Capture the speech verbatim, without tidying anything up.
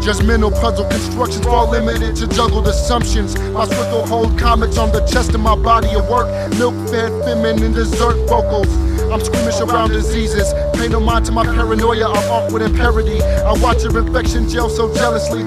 Just mental puzzle constructions, fall limited to juggled assumptions. My swift will hold comets on the chest of my body of work. Milk-fed feminine dessert vocals. I'm squeamish around diseases. Pay no mind to my paranoia, I'm awkward and parody. I watch her infection gel so jealously.